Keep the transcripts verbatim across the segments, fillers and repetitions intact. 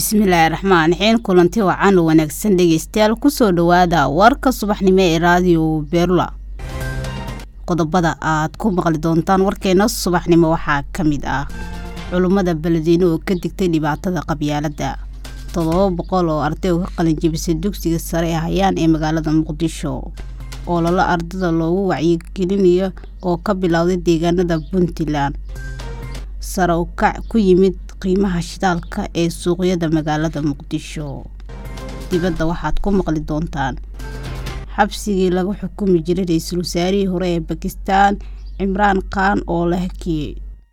bismillaahi raxmaani raxiim kulanti wacan wanaagsan dhageystayaal ku soo dhawaada warka subaxnimo ee raadiyo Beerla qodobada aad ku maqli doontaan warkeena subaxnimo waxaa kamid ah culimada Beledweyne oo ka digtay dhibaatada qabyaaladda todoba boqol oo arday oo ka qalin jebisay dugsiga sare ah ayaan ee magaalada Muqdisho oo lala ardada loogu wacyigelinayo oo ka bilowday deegaanada Puntland sare u kac ku yimid qiimaha shidaalka ee suuqyada magaalada Muqdisho dibadda waxaad ku maqli doontaan xabsigii lagu xukumi jiray ra'iisul wasaarihii hore ee Pakistan Imran Khan oo la hakiyay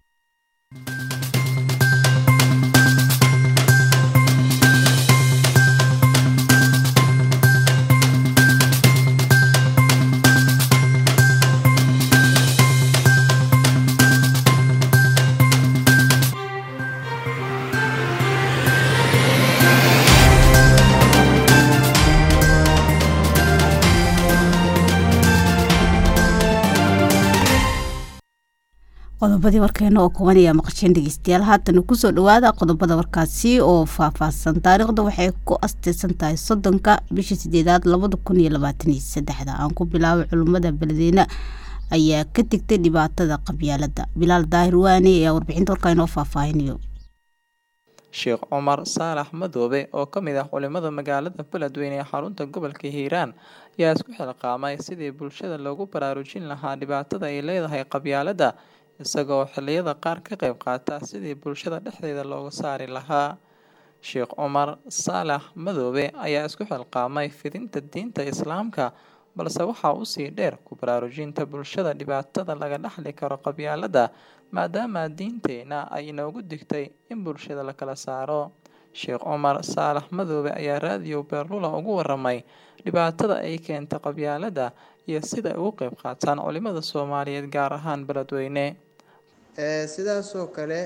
qodobadii warkeena oo kuwanaya maqasheen dhageystayaal haatan ku soo dhawaada qodobada warkaasi oo faahfaahsan taariikhda waxay ku astaysan tahay soddonka bisha sideedaad labada kun iyo labaatan iyo saddex aan ku bilaabay culimada Beledweyne ayaa ka digtay dhibaatada qabyaaladda Bilaal Daahir Waani ee warbixinta warkeena oo faahfaahinayo Sheekh Omar Saalax Madoobe oo kamid ah culimada magaalada Beledweyne ee xarunta gobolka Hiiraan ayaa isku xilqaamay sidii bulshada loogu baraarujin lahaa dhibaatada ay leedahay qabyaaladda isagoo xilliyada qaar ka qayb qaata sidii bulshada dhexdeeda looga saari lahaa Sheekh Omar Saalax Madoobe ayaa isku xilqaamay fidinta diinta Islaamka balse waxa uu sii dheer ku baraarujinta bulshada dhibaatada laga dhaxli karo qabyaaladda maadaama diinteena ay inoogu digtay in bulshada la kala saaro Sheekh Omar Saalax Madoobe ayaa raadiyo Beerlula ugu waramay dhibaatada ay keento qabyaaladda iyo sida ay uga qayb qaataan culimada Soomaaliyeed gaar ahaan Beledweyne ee sidaas oo kale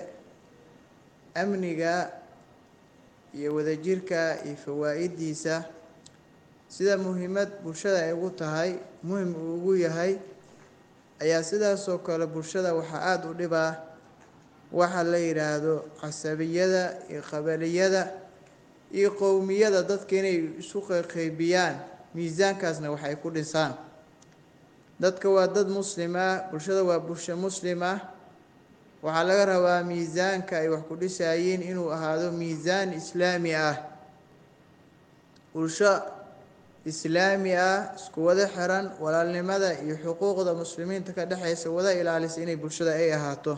amniga iyo wadajirka iyo fawaa'idiisa sida muhiimad bulshada ay ugu tahay muhiim ugu yahay ayaa sidaas oo kale bulshada waxa aad u dhibaa waxa la yiraahdo qasabiyada iyo qabaliyada iyo qowmiyada dadka inay isu qaybiyaan miisaankaasna waxay ku dhisaan dadka waa dad muslima bulshada waa bulsho muslima waxa laga rabaa miisaanka ay wax ku dhisayeen inuu ahaado miisaan islaami ah bulsho islaami ah isku wada xiran walaalnimada iyo xuquuqda muslimiinta ka dhaxaysa wada ilaalisa inay bulshada ay ahaato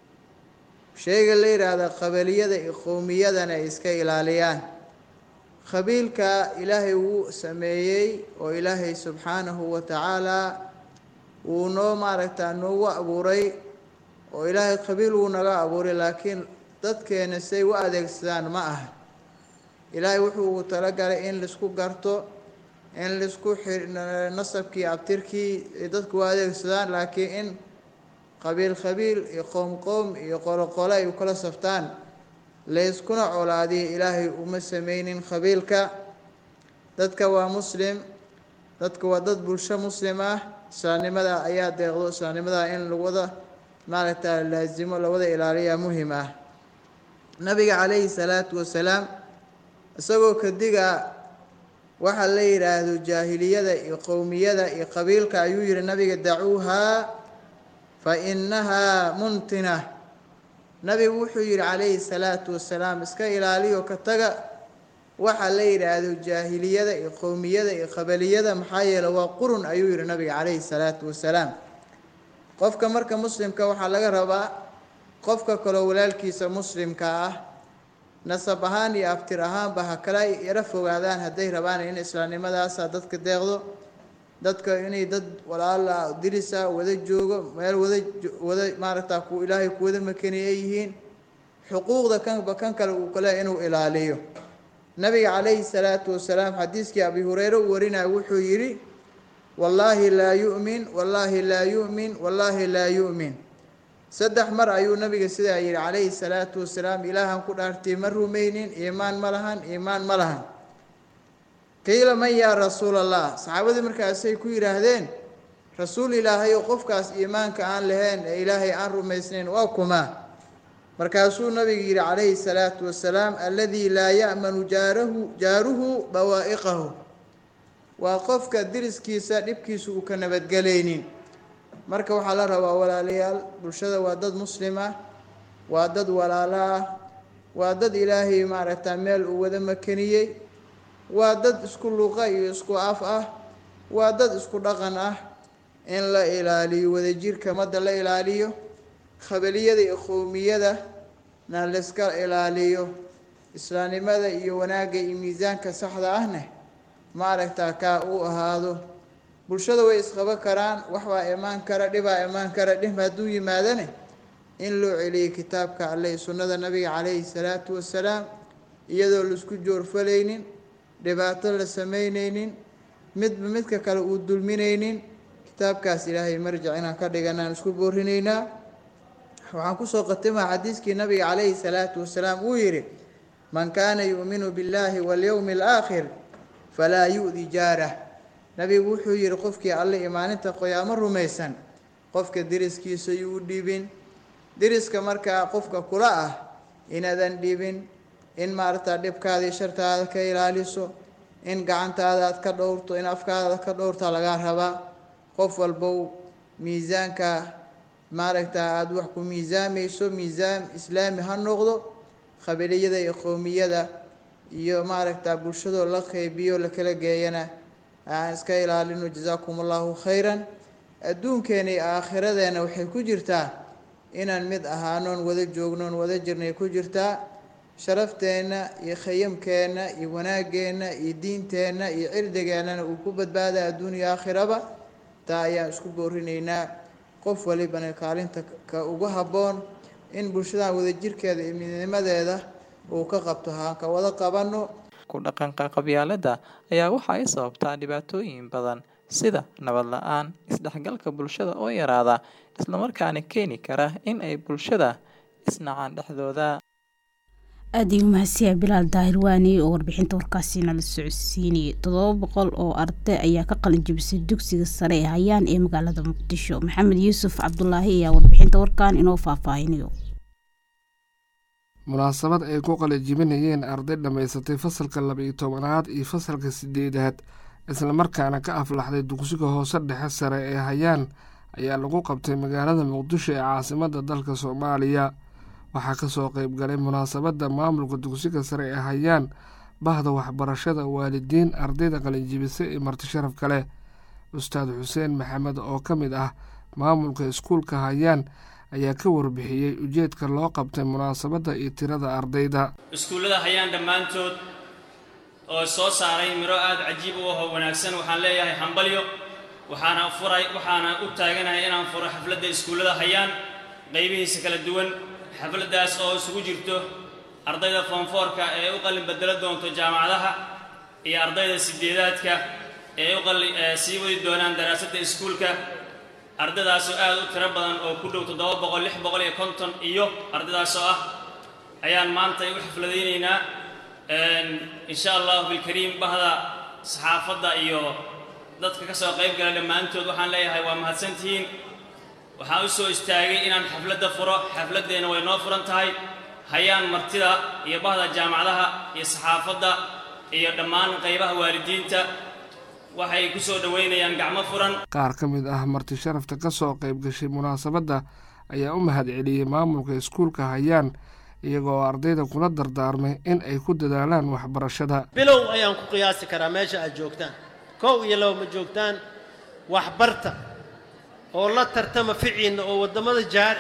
sheega la yiraahdo qabaliyada iyo qowmiyadana ay iska ilaaliyaan qabiilka ilaahay uu sameeyay oo ilaahay subhanahu wa ta'ala uu noo maaragtaa noogu abuuray oo ilaahay qabiil uu naga abuuray laakiin dadkeena say u adeegsadaan ma aha ilaahay wuxuu ugu talagalay in la isku garto in la isku nasabkii abtirkii dadku u adeegsadaan laakiin in qabiil qabiil iyo qoom qoom iyo qolo qolo ay kala saftaan la iskuna colaadiyo ilaahay uma sameeynin qabiilka dadka waa muslim dadka waa dad bulsho muslim ah islaamnimada ayaa deeqdo islaamnimada in lagu wada maaragta laazimo la wada ilaaliya muhiim ah nabiga kaleey salaatu wasalaam isagoo ka diga waxa la yiraahdo jaahiliyada iyo qowmiyada iyo qabiilka ayuu yiri nabiga dacuuha fa innaha muntina nabigu wuxuu yiri kaleey salaatu wasalaam iska ilaaliyo ka taga waxa la yiraahdo jaahiliyada iyo qowmiyada iyo qabaliyada maxaa yeelay waa qurun ayuu yiri nabiga kaleey salaatu wasalaam qofka marka muslimka waxa laga rabaa qofka kale walaalkiisa muslimka ah nasab ahaan iyo aftir ahaan ba kala yara fogaadaan haday rabaan in islaamnimadaas dadka deeqdo dadka inay dad walaala dirisa wada joogo meel wada wada maaragta ku ilaahay ku wada makaniyay yihiin xuquuqda kan bakan kale uu kale inuu ilaaliyo nabiga kaleey salaatu wasalaam xadiiskii Abi Hurayra warinaa wuxuu yiri والله لا يؤمن والله لا يؤمن والله لا يؤمن صدح مر أيو نبي سيدا عليه الصلاة والسلام إلها كل أرتي مرومين إيمان ملهن إيمان ملهن قيل من يا رسول الله صحابة مركز كوير هذين رسول الله يوقف كاس إيمان كان لهن إلهي عن رميسنين وكما markaasuu nabiga yidhi calayhi salaatu wasalaam alladii laa ya'manu jaarahu jaaruhu bawaa'iqahu, waa qofka diriskiisa dhibkiisa uu ka nabadgelaynin. marka waxaa la rabaa walaalayaal, bulshada waa dad muslim ah, waa dad walaalo ah, waa dad ilaahay maaragtaa meel uu wada makaniyey, waa dad isku luqa iyo isku af ah, waa dad isku dhaqan ah. in la ilaaliyo wadajirka madda la ilaaliyo, khabiliyada iyo qowmiyada na la iska ilaaliyo, islaamnimada iyo wanaagga iyo miisaanka saxda ahna maaragtaa kaa uu ahaado. bulshada way isqaba karaan, wax baa imaan kara, dhibaa imaan kara. dhib hadduu yimaadane in loo celiyo kitaabka alle iyo sunnada nabiga calayhi salaatu wasalaam, iyadoo laisku joorfalaynin, dhibaato la samaynaynin, midba midka kale uu dulminaynin. kitaabkaas ilaahay marjac inaan ka dhiganaan isku boorinaynaa. waxaan kusoo qatimaa xadiiskii nabiga calayhi salaatu wasalaam uu yidhi, man kaana yu'minu billaahi walyowmi alaakhir falaa yu'di jaarah. nabigu wuxuu yidhi qofkii alle iyo maalinta qiyaamo rumaysan, qofka deriskiisa yuu dhibin. deriska markaa qofka kula ah inaadan dhibin, in maaragtaa dhibkaada iyo shartaada ka ilaaliso, in gacantaada aad ka dhowrto, in afkaada ka dhowrta lagaa rabaa. qof walbow miisaanka maaragtaa aada wax ku miisaamayso miisaan islaami ha noqdo. khabiliyada iyo qowmiyada iyo maaragtaa bulshadoo la qeybiyo la kala geeyana aan iska ilaalino. jazaakum allahu khayran. adduunkeena iyo aakhiradeena waxay ku jirtaa inaan mid ahaanoon wada joognoon wada jirnay ku jirtaa. sharafteenna iyo khayamkeenna iyo wanaageenna iyo diinteenna iyo cirdigeennana uu ku badbaada adduun iyo aakhiraba. taa ayaan isku boorinaynaa. qof walibana kaalinta ka ugu habboon in bulshada wadajirkeeda iyo midnimadeeda uu ka qabto haan ka wada qabanno. ku dhaqanka qabyaaladda ayaa waxa ay sababtaa dhibaatooyin badan sida nabad la-aan, isdhexgalka bulshada oo yaraada, islamarkaana keeni kara in ay bulshada isnacaan dhexdooda. aad iyo mahadsiya Bilaal Daahir Waani oo warbixinta warkaasina la socodsiinayay. todoba boqol oo arday ayaa ka qalin jabisay dugsiga sare ee Hayaan ee magaalada Muqdisho. Maxamed Yuusuf Cabdullaahi ayaa warbixinta warkaan inoo faahfaahinayo. munaasabad ay ku qalin jabinayeen arday dhamaysatay fasalka laba iyo tobanaad iyo fasalka sideedaad, isla markaana ka aflaxday dugsiga hoose dhexe sare ee Hayaan ayaa lagu qabtay magaalada Muqdisho ee caasimadda dalka Soomaaliya. waxaa ka soo qayb galay munaasabadda maamulka dugsiga sare ee Hayaan, bahda waxbarashada, waalidiin, ardayda qalinjibisay iyo marti sharaf kale. ustaad xuseen maxamed oo ka mid ah maamulka iskuulka Hayaan ayaa ka warbixiyey ujeedka loo qabtay munaasabadda iyo tirada ardayda. iskuullada Hayaan dhammaantood oo soo saaray miro aad cajiib u ah wanaagsan waxaan leeyahay hambalyo. waxaana furay waxaana u taaganahay inaan furo xafladda iskuullada Hayaan qaybihiisa kala duwan. xafladdaas oo isugu jirto ardayda form four-ka ee u qalin bedelo doonto jaamacadaha iyo ardayda sideedaadka ee u qalin sii wadi doonaan daraasadda iskuulka. ardaydaas oo aad u tiro badan oo ku dhow toddoba boqol lix boqol iyo konton iyo ardaydaas oo ah ayaan maanta u xafladaynaynaa. insha allahu bilkariim bahda saxaafadda iyo dadka ka soo qayb gala dhammaantood waxaan leeyahay waa mahadsantihiin. waxaan u soo istaagay inaan xafladda furo. xafladdeena way noo furan tahay. Hayaan martida iyo bahda jaamacadaha iyo saxaafadda iyo dhammaan qaybaha waalidiinta waxay ku soo dhaweynayaan gacmo furan. qaar ka mid ah marti sharafta ka soo qayb gashay munaasabadda ayaa u mahad celiyey maamulka iskuulka Hayaan, iyagoo ardayda kula dardaarmay in ay ku dadaalaan waxbarashada. bilow ayaan ku qiyaasi karaa meesha aad joogtaan. kow iyo laba ma joogtaan. waxbarta oo la tartama ficiina oo wadamada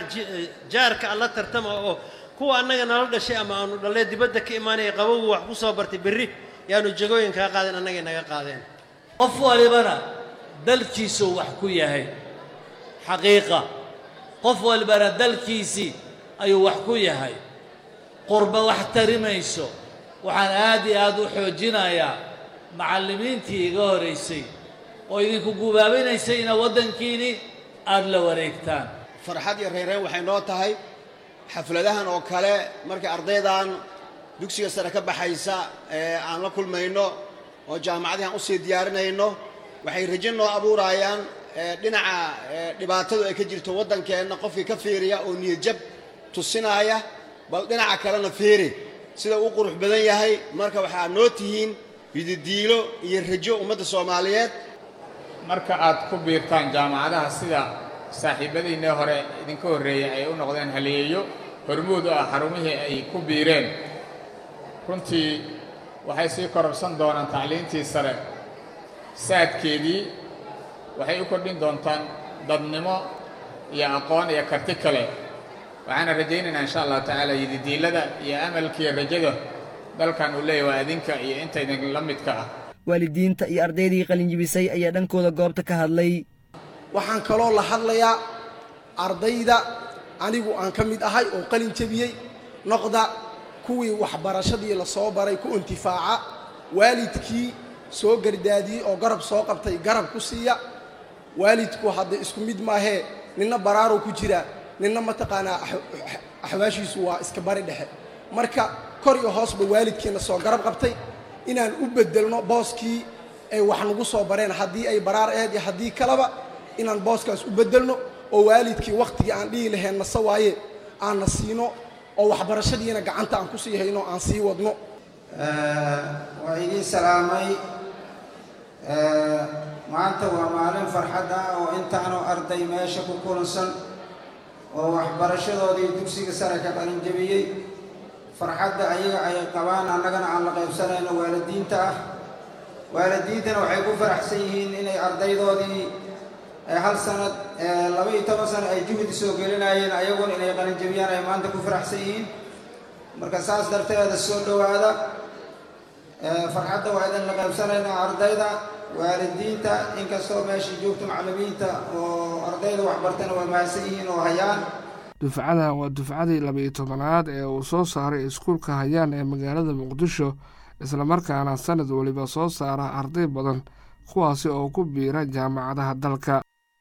jaarka la tartama oo kuwa annaga nala dhashay ama aanu dhalee dibadda ka imaanay qabowgu wax ku soo bartay berri yaanu jagooyinka qaadeen annaga naga qaadeen. qof walibana dalkiisu wax ku yahay xaqiiqa. qof walibana dalkiisii ayuu wax ku yahay. qurba wax tarimayso. waxaan aad iyo aad u xoojinayaa macallimiintii iga horeysay oo idinku gubaabinaysay ina waddankiini aad la wareegtaan. farxad iyo reereen waxay noo tahay xafladahan oo kale markay ardaydan dugsiga sare ka baxaysa ee aan la kulmayno oo jaamacadahan u sii diyaarinayno waxay rajin noo abuurayaan dhinaca dhibaatadu ay ka jirto waddankeenna qofkii ka fiiriya oo niyad jab tusinaya bal dhinaca kalena fiiri sida uu qurux badan yahay marka waxaa noo tihiin yididiilo iyo rajo ummadda Soomaaliyeed marka aad ku biirtaan jaamacadaha sida saaxiibadiina hore idinka horeeyay ay u noqdeen haleeyo hormuud ah xarumihii ay ku biireen runtii waxay sii kororsan doonaan tacliintii sare saadkeedii waxay u kordhin doontaan dadnimo iyo aqoon iyo karti kale waxaana rajaynaynaa insha Allah tacaala yididiilada iyo amalkiiyo rajada dalkan uu leeyahay waa idinka iyo inta idin la midka ah waalidiinta iyo ardaydii qalin jibisay ayaa dhankooda goobta ka hadlay waxaan kaloo la hadlayaa ardayda anigu aan ka mid ahay oo qalin jabiyey noqda kuwii waxbarashadii la soo baray ku intifaaca waalidkii soo gardaadiyey oo garab soo qabtay garab ku siiya waalidku hadda isku mid maahee ninna baraaro ku jira ninna mataqaanaa axwaashiisu waa iska bari dhexe marka kor iyo hoosba waalidkiina soo garab qabtay inaan u bedelno booskii ay wax nagu soo bareen haddii ay baraar ahayd iyo haddii kaleba inaan booskaas u bedelno oo waalidkii wakhtigii aan dhihi lahayn nase waaye aan na siino oo waxbarashadiina gacanta aan ku sii hayno aan sii wadno waa idin salaamay maanta waa maalin farxad ah oo intaanu arday meesha ku kulansan oo waxbarashadoodii dugsiga sare ka qalin jabiyey farxadda ayaga ay qabaan annagana aan la qaybsanayno waalidiinta ah waalidiintana waxay ku faraxsan yihiin inay ardaydoodii hal sanad laba iyo toban sano ay juhdi soo gelinayeen ayaguna inay qalin jabiyaan ay maanta ku faraxsan yihiin marka saas darteeda soo dhowaada farxadda waa idin la qaybsanaynaa ardayda waalidiinta inkastoo meesha joogto macallimiinta oo ardayda waxbartana waa mahadsan yihiin oo hayaan dufcadan waa dufcadii laba-iyo tobanaad ee uu soo saaray iskuulka hayaan ee magaalada muqdisho islamarkaana sanad waliba soo saara arday badan kuwaasi oo ku biira jaamacadaha dalka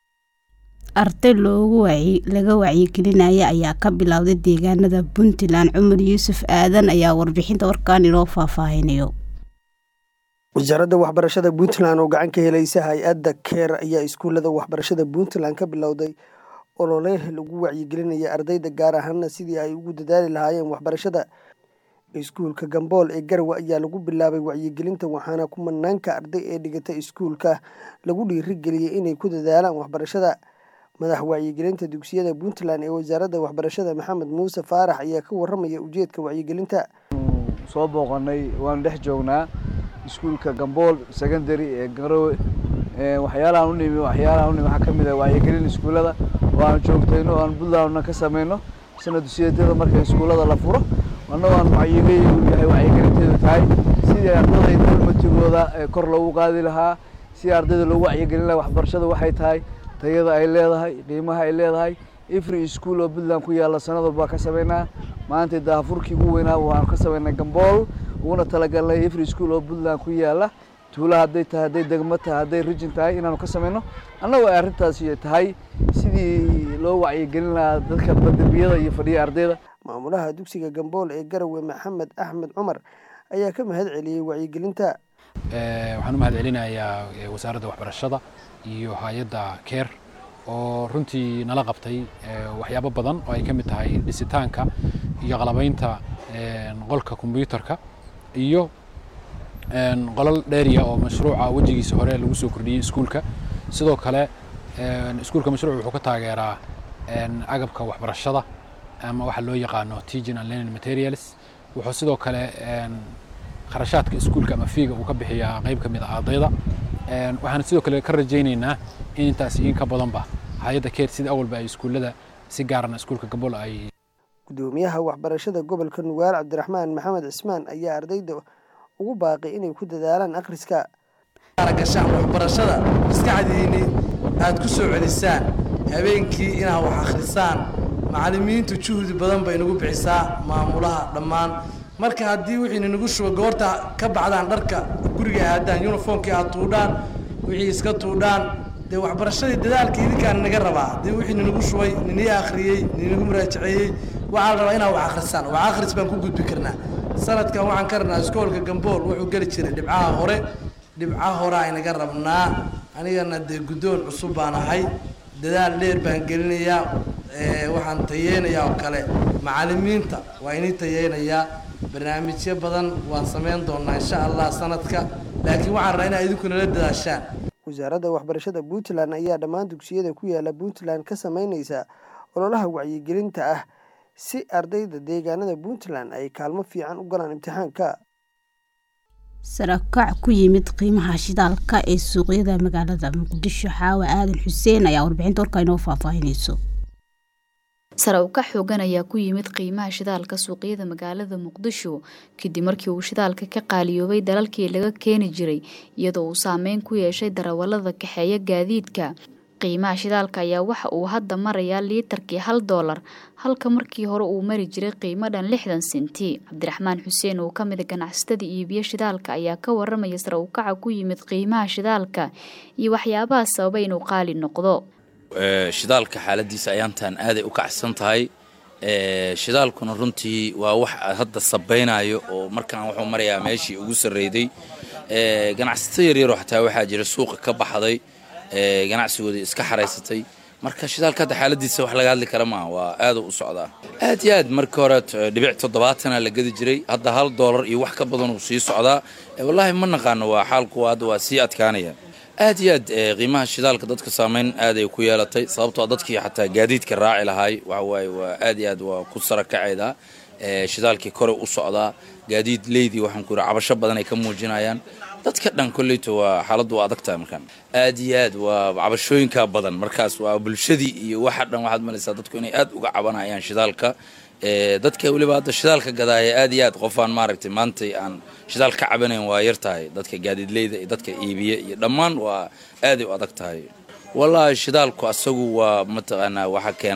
arday loogu wacyi laga wacyigelinaya ayaa ka bilowday deegaanada Puntland Cumar Yuusuf Aadan ayaa warbixinta warkaan inoo faahfaahinayo wasaaradda waxbarashada Puntland oo gacan ka helaysa hay'adda Care ayaa iskuulada waxbarashada Puntland ka bilowday olole lagu wacyigelinaya ardayda gaar ahaan sidii ay ugu dadaali lahaayeen waxbarashada iskuulka Gambool ee Garowe ayaa lagu bilaabay wacyigelinta waxaana kumanaanka arday ee dhigata iskuulka lagu dhiirigeliyay inay ku dadaalaan waxbarashada madax wacyigelinta dugsiyada Puntland ee wasaaradda waxbarashada Maxamed Muuse Faarax ayaa ka waramaya ujeedka wacyigelinta soo booqanay waan dhex joognaa iskuulka Gambool secondary ee Garowe ee waxyaalaha u nimi waxyaalaha u nimi waxa kamid ah wacyigelin iskuulada oo aan joogtayno aan Puntland ka sameeyno sanad dugsiyada marka iskuulada la furo annagu aan wacyigelin yahay wacyigelinteedu tahay sidii ardayda ilmatigooda kor loogu qaadi lahaa si ardayda loo wacyigelin lahaa waxbarashada waxay tahay tayada ay leedahay qiimaha ay leedahay every school oo Puntland ku yaala sanad walba ka sameeynaa maanta daafurkii ugu weynaa waxaan ka sameeynaa Gambool una talagalnay every school oo Puntland ku yaala tuula haday tahay haday degmo tahay haday region tahay inaanu ka sameeyno annagu ay arrintaasi tahay sidii loo wacyigelin lahaa dadka badbiyada iyo fadhiya ardayda maamulaha dugsiga Gambool ee Garowe Maxamed Axmed Cumar ayaa ka mahad celiyay wacyigelinta ee waxaan u mahad celinayaa wasaaradda waxbarashada iyo hay'adda Care oo runtii nala qabtay waxyaabo badan oo ay ka mid tahay dhisitaanka iyo qalabaynta qolka kombiyuutarka iyo qolal dheeriya oo mashruuca wajigiisa hore lagu soo kordhiyay iskuulka sidoo kale iskuulka mashruucu wuxuu ka taageeraa agabka waxbarashada ama waxa loo yaqaano teaching and learning materials wuxuu sidoo kale kharashaadka iskuulka ama fiiga uu ka bixiyaa qayb ka mid ah ardayda waxaan sidoo kale ka rajaynaynaa in intaas in ka badanba hay'adda Care sida awalba ay iskuulada si gaar ah iskuulka Gambool ay gudoomiyaha waxbarashada gobolka Nugaal Cabdiraxmaan Maxamed Cismaan ayaa ardayda ugu baaqay inay ku dadaalaan akhriska gashaan waxbarashada maskaxdiina aad ku soo celisaan habeenkii inaad wax akhrisaan macallimiintu juhdi badan bay nagu bixisaa maamulaha dhammaan marka haddii wixii nagu shubo goorta ka bacdaan dharka guriga aadaan uniformkii aad tuudhaan wixii iska tuudhaan dee waxbarashadii dadaalka idinkaan naga rabaa haddii wixii nagu shubay ninii akhriyey ninagu muraajaceeyey waxaa la rabaa inaad wax akhrisaan wax akhris baan ku gudbi karnaa sanadkan waxaan ka rabnaa iskoolka Gambool wuxuu geli jiray dhibcaha hore dhibcaha hore ay naga rabnaa anigana dee guddoon cusub baan ahay dadaal dheer baan gelinayaa waxaan tayeynayaa oo kale macallimiinta waa inay tayeynayaa barnaamijyo badan waan samayn doonaa insha allah sanadka laakiin waxaan rabaa inaa idinku nala dadaashaan wasaaradda waxbarashada Puntland ayaa dhammaan dugsiyada ku yaala Puntland ka sameynaysa ololaha wacyigelinta ah si ardayda deegaanada Puntland ay kaalmo fiican u galaan imtixaanka sarakac ku yimid qiimaha shidaalka ee suuqyada magaalada Muqdisho Xaawa Aadan Xuseen ayaa warbixinta warka inoo faahfaahinayso sare u kac xoogan ayaa ku yimid qiimaha shidaalka suuqyada magaalada Muqdisho kadib markii uu shidaalka ka qaaliyoobay dalalkii laga keeni jiray iyadoo uu saameyn ku yeeshay darawallada kaxeeya gaadiidka qiimaha shidaalka ayaa waxa uu hadda marayaa liitarkii hal doolar halka markii hore uu mari jiray qiimo dhan lixdan senti Cabdiraxmaan Xuseen oo ka mid ah ganacsatada iibiya shidaalka ayaa ka waramaya sare u kaca ku yimid qiimaha shidaalka iyo waxyaabaha sababay inuu qaali noqdo shidaalka xaaladiisa ayaantan aad ay u kacsan tahay ee shidaalkuna runtii waa wax hadda sabaynayo oo markaan wuxuu marayaa meeshii ugu sareeyay ee ganacsatada yar yar xataa waxa jira suuqa ka baxday ee ganacsigooda iska xareysatay marka shidaalka hadda xaaladiisa wax laga hadli kara ma waa aad u socdaa aad iyo aad markii hore dhibic toddobaatan la gadi jiray hadda hal doolar iyo wax ka badan uu sii socdaa wallahi ma naqaano waa xaalku hadda waa sii adkaanaya aad iyo aad qiimaha shidaalka dadka saameyn aad ay ku yeelatay sababtoo dadkii xataa gaadiidka raaci lahaay waxa way waa aad iyo aad waa ku sarakacayda ee shidaalkii kore u socdaa gaadiid leeydi waxaan ku cabasho badan ay ka muujinayaan dadka dhan kulleeto waa xaaladdu adag tahay markan aad iyo aad waa cabashooyinka badan markaas waa bulshadii iyo waxa dhan waxaad malaysaa dadku inay aad uga cabanayaan shidaalka ee dadka waliba hadda shidaalka gadaaya aad iyo aad qofaan maaragtay maanta aan shidaal ka cabanayn waa yartahay dadka gaadiidleyda iyo dadka iibiye iyo dhammaan waa aad u adag tahay wallahi shidaalku asagu waa mataqaana waxa keena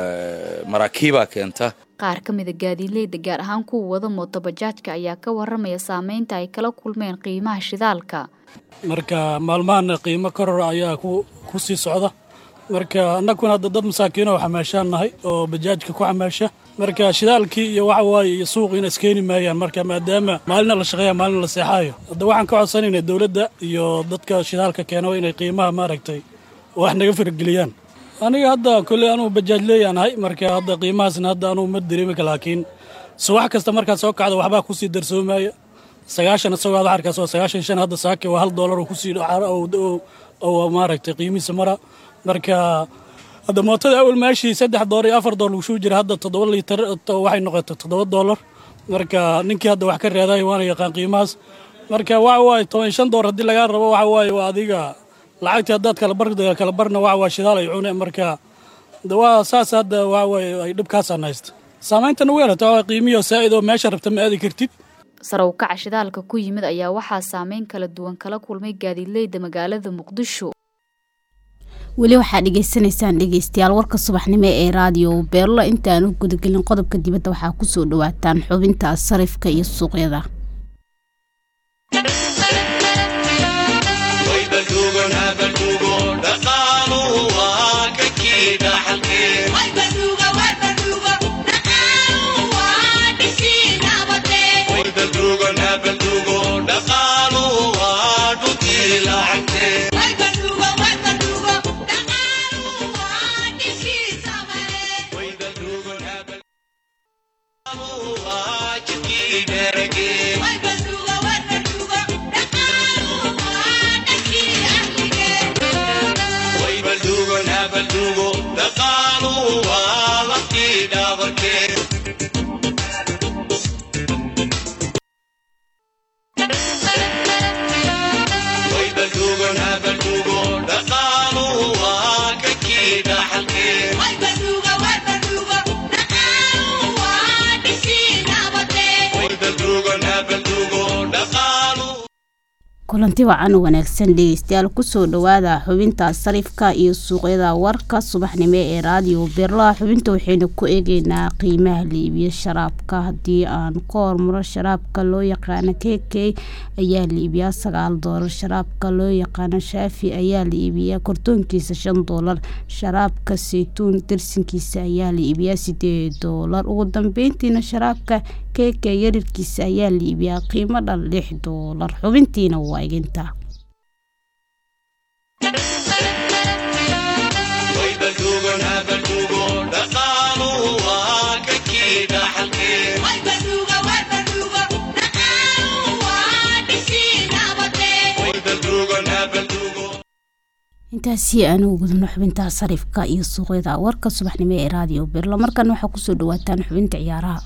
maraakiiba keenta qaar ka mid ah gaadiidleyda gaar ahaan kuwa wada mooto bajaajka ayaa ka waramaya saameynta ay kala kulmeen qiimaha shidaalka marka maalmahan qiimo koror ayaa ku ku sii socda marka annaguna hadda dad masaakiin oo xamaashaanahay oo bajaajka ku xamaasha marka shidaalkii iyo waxa waaye iyo suuqina iskeeni maayaan marka maadaama maalina la shaqeeyo maalina la seexaayo hadda waxaan ka codsanaynaa dawladda iyo dadka shidaalka keeno inay qiimaha maaragtay wax naga fargeliyaan aniga hadda kulli anuu bajaaj leeyahay marka hadda qiimahaasna hadda anuu ma dareemi laakiin subax kasta marka soo kacdo waxba ku sii darsoomaya sagaashan soo wada harkaas oo sagaashan shan hadda saaki waa hal doolar oo ku sii oo oo maaragtay qiimihiisa mara marka hadda mootada awal meeshii saddex doolar iyo afar doolar uu jira hadda toddoba liitar waxay noqotay toddoba doolar marka ninkii hadda wax ka reeday waana yaqaan qiimahaas marka waxa waay toban shan doolar hadii laga rabo waxa waay waa adiga lacagta hadda kala barda kala barna waxa waa shidaal ay cuneen marka waa saas hadda waxa waay ay dhibkaas aanayst saameyntan weelata waa qiimiyo saacido meesha rabta ma aadi kartid sare u kaca shidaalka ku yimid ayaa waxaa saameyn kala duwan kala kulmay gaadiidleyda magaalada Muqdisho weli waxaa dhageysanaysaan dhegeystayaal warka subaxnimo ee raadiyo Beerlo intaan u gudagelin qodobka dibadda waxaa ku soo dhawaataan xubinta sarifka iyo suuqyada kulanti wacan wanaagsan dhegeystayaal ku soo dhawaada xubinta sarifka iyo suuqyada warka subaxnimo ee raadiyo Beerlo xubinta waxaynu ku eegaynaa qiimaha liibiya sharaabka hadii aan ka hormaro sharaabka loo yaqaan K K ayaa liibiya sagaal doolar sharaabka loo yaqaan Shaafi ayaa liibiya kortoonkiisa shan doolar sharaabka saytuun tirsinkiisa ayaa liibiya sideed doolar ugu dambeyntiina sharaabka K K yarirkiisa ayaa liibiya qiimo dhan lix doolar xubintiina waa iginta way balduugan ha balduugo intaasi aanu gudubno xubinta sarifka iyo suuqyada warka subaxnimo ee radio Beerlo markan waxa ku soo dhawaataan xubinta ciyaaraha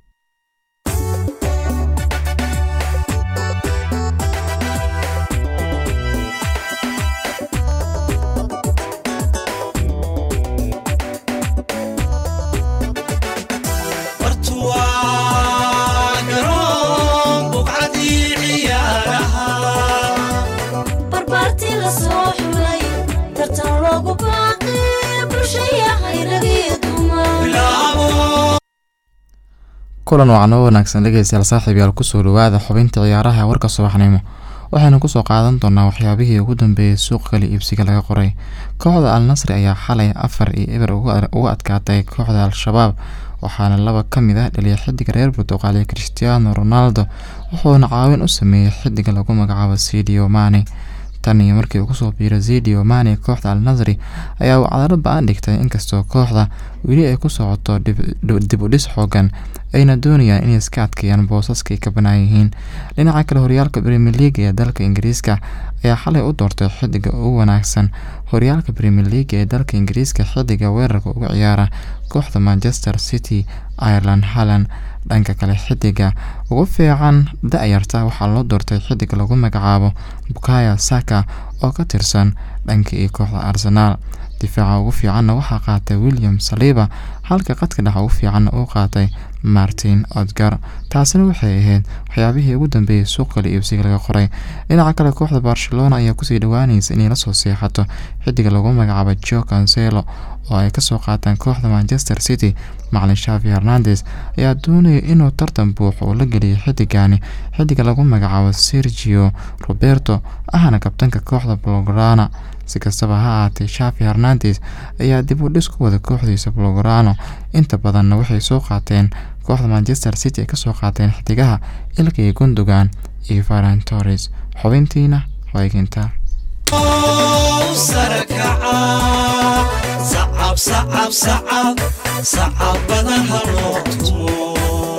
kulan wacan oo wanaagsan dhageystayaal saaxiibayaal ku soo dhawaada xubinta ciyaaraha warka subaxnimo waxaanu ku soo qaadan doonaa waxyaabihii ugu dambeeyay suuq kala iibsiga laga qoray kooxda Al Nassr ayaa xalay afar iyo eber uga adkaatay kooxda Al-Shabaab waxaana laba kamid ah dhaliyay xidiga reer Portugal ee Cristiano Ronaldo wuxuuna caawin u sameeyay xidiga lagu magacaabo Sadio Mane tan iyo markii uu soo biiray Sadio Mane kooxda Al Nassr ayaa uu cadaalad baan dhigtay inkastoo kooxda wili ay ku socoto dib u dhis xoogan ayna doonayaan inay iska adkeeyaan boosaskay ka banaayihiin dhinaca kale horyaalka Premier League ee dalka Ingiriiska ayaa xalay u doortay xidiga ugu wanaagsan horyaalka Premier League ee dalka Ingiriiska xidiga weerarka ugu ciyaara kooxda Manchester City Ireland Haaland dhanka kale xidiga ugu fiican da'yarta waxaa loo doortay xidiga lagu magacaabo Bukayo Saka oo ka tirsan dhanka ee kooxda Arsenal difaaca ugu fiicanna waxaa qaatay William Saliba halka qadka dhexe ugu fiicanna uu qaatay Martin Odegaard taasina waxay ahayd waxyaabihii ugu dambeeyay suuq kala iibsiga laga qoray dhinaca kale kooxda Barcelona ayaa ku sii dhawaanaysa inay la soo seexato xidiga lagu magacaabo Joao Cancelo oo ay ka soo qaataan kooxda Manchester City macallin Xavi Hernandez ayaa doonaya inuu tartan buuxo oo la geliyo xidigani xidiga lagu magacaabo Sergio Roberto ahna kabtanka kooxda Blaugrana si kastaba ha ahaatee Xavi Hernandez ayaa dib u dhis ku wada kooxdiisa Blaugrana inta badanna waxay soo qaateen kooxda Manchester City ay ka soo qaateen xidigaha Ilkay Gundogan iyo Ferran Torres xubintiina waa iginta صعب صعب صعب صعب بدنها لوطمو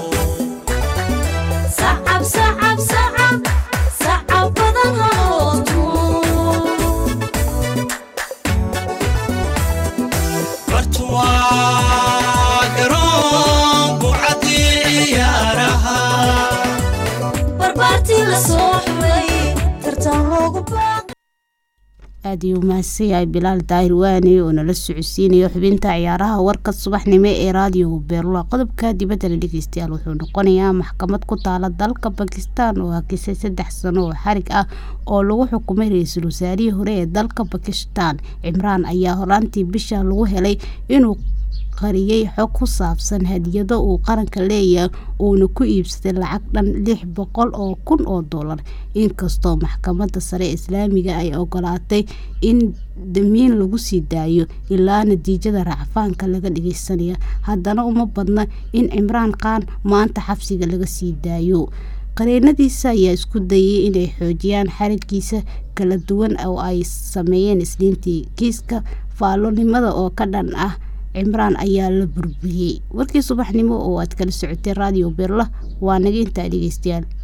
صعب صعب صعب صعب بدنها لوطمو برتوا قرون بوعدي عيارها بربارتي لصوحبي ترتاحوا قباق aadiyo maasiyay Bilaal Daahirwaani oo nala socodsiinayo xubinta ciyaaraha warka subaxnimo ee radio Beerlo qodobka dibadda la dhageystayaal wuxuu noqonayaa maxkamad ku taala dalka Pakistan oo hakisay saddex sano oo xarig ah oo lagu xukumay ra'iisul wasaarihii hore ee dalka Pakistan Imran ayaa horaantii bisha lagu helay inuu qariyay xog ku saabsan hadiyado uu qaranka leeyahay oo ku iibsaday lacag dhan lix boqol oo kun oo dollar inkastoo maxkamadda sare Islaamiga ay ogolaatay in damiin lagu sii daayo ilaa natiijada racfaanka laga dhigaysanayo haddana uma badna in Imran Khan maanta xabsiga laga sii daayo qareenadiisa ayaa isku dayay inay xoojiyaan xarigiisa kala duwan oo ay sameeyeen isniintii kiiska faalonimada oo ka dhan ah Imran ayaa la burburiyay warkii subaxnimo oo aad kala socotay radio Beerlo waa naga inta dhageystayaal